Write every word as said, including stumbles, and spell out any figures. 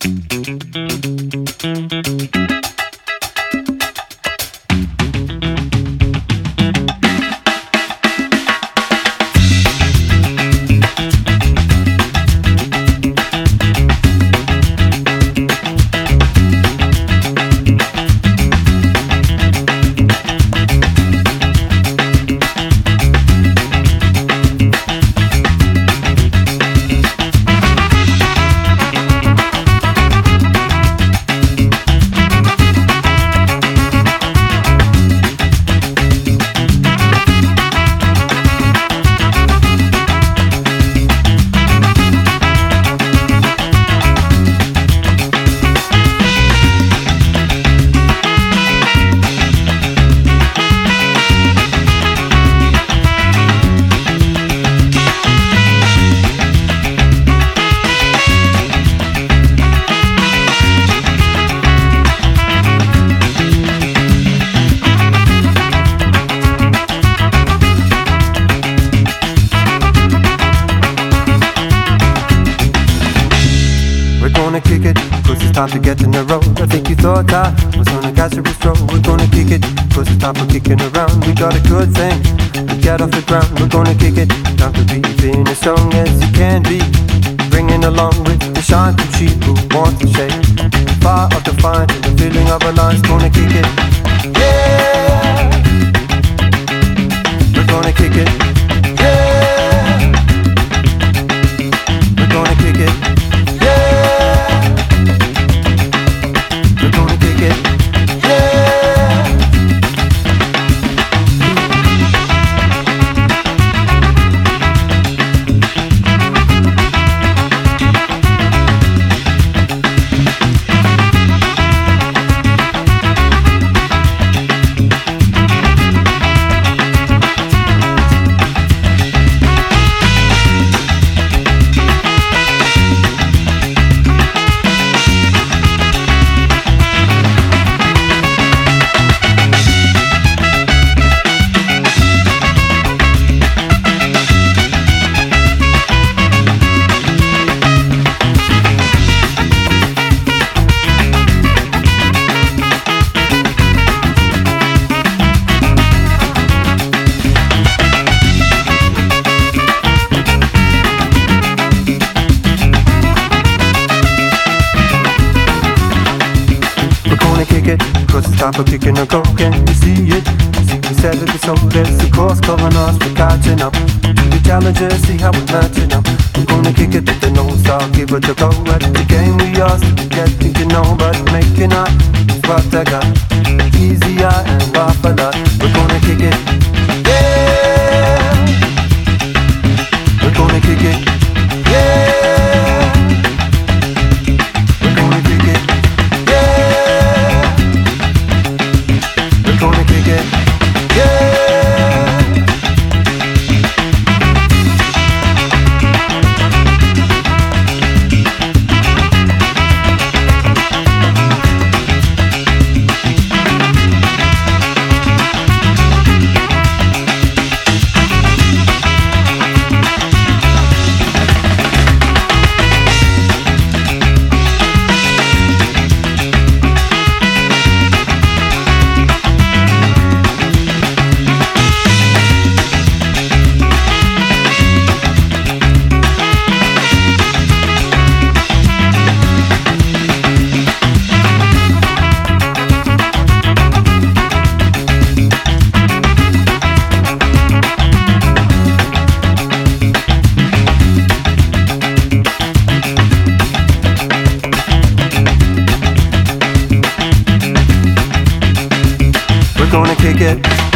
Time to get in the road. I think you thought I was on a cancerous road. We're gonna kick it, cause it's time for kicking around. We got a good thing to get off the ground. We're gonna kick it, time to be being as strong as you can be. Bringing along with the shine from sheep who want to shake. Fire of the fire and the feeling of a line's gonna kick it. Yeah, we're gonna kick it. Yeah, we're gonna kick it. Time for kicking a go, can you see it? See we said it, so there's the course calling us for catching up. The challenges, see how we're matching up. We're gonna kick it with the nose, I'll give it a go. At the game we are still getting to know, but making up is what I got. Easier and rough a lot. We're gonna kick it, yeah. We're gonna kick it, yeah. We're gonna kick it, yeah. We're gonna kick it, yeah. Gonna kick it.